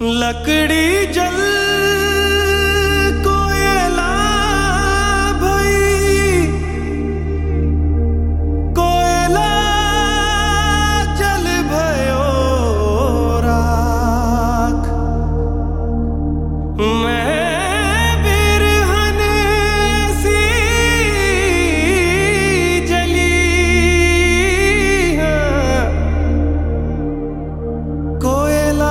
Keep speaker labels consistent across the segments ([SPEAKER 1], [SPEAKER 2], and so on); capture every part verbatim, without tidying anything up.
[SPEAKER 1] लकड़ी जल कोयला भई, कोयला जल भयो राख। मैं बिरहन सी जली हाँ, कोयला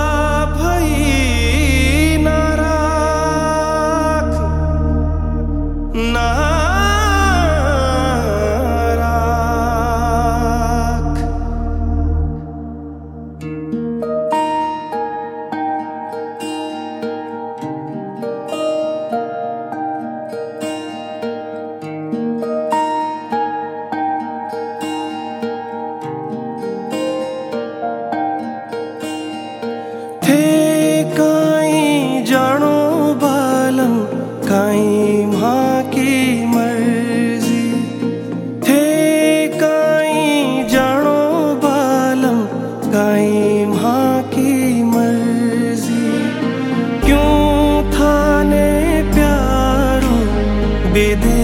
[SPEAKER 1] काई माँ की मर्जी थे, काई जानो बालम काई माँ की मर्जी। क्यों थाने प्यारो विदे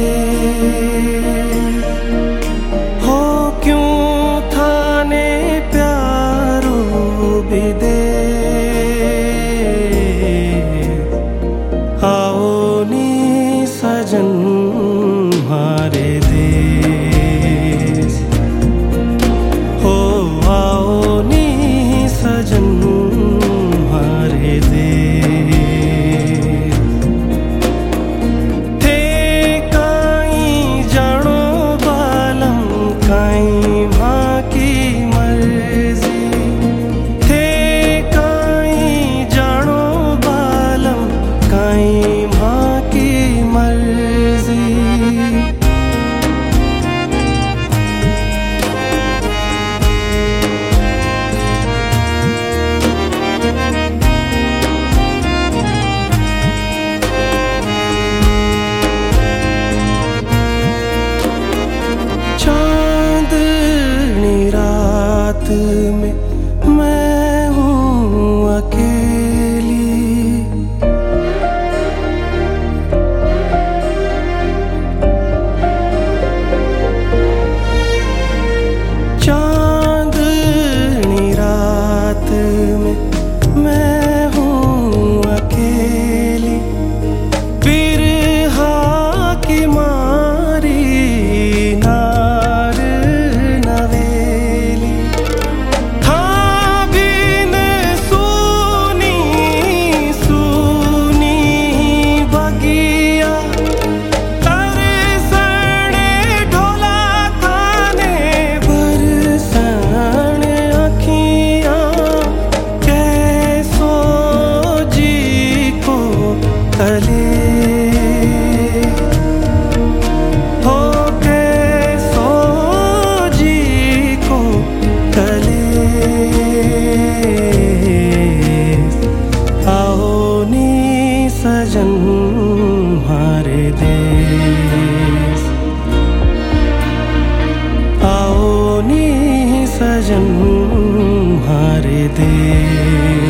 [SPEAKER 1] हो, क्यों थाने प्यारो विदे। सजन हमारे देश हो, आओ नी सजन हमारे देश। थे काई जानो बालम काई माँ की मर्जी, थे काई जानो बालम काई माँ की मर्जी। चांदनी रात में मैं हूँ अकेली, चांदनी रात में मैं हूँ अकेली। बिरहा की मारी नार नवेली, था बिन सूनी सूनी बगिया। तरसने ढोला थाने बरसन अखियाँ, कैसो जी को तले हो, कैसो जी को तले। आओ नी सजन हमारे देश, आओ नी सजन हमारे देश।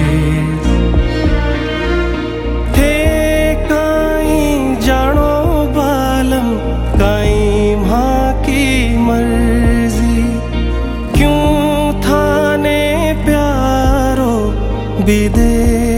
[SPEAKER 1] थे काई जानो बालम काई माँ की मर्जी, क्यों थाने प्यारो विदे।